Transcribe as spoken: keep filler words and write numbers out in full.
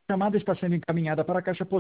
chamada está sendo encaminhada para a caixa postal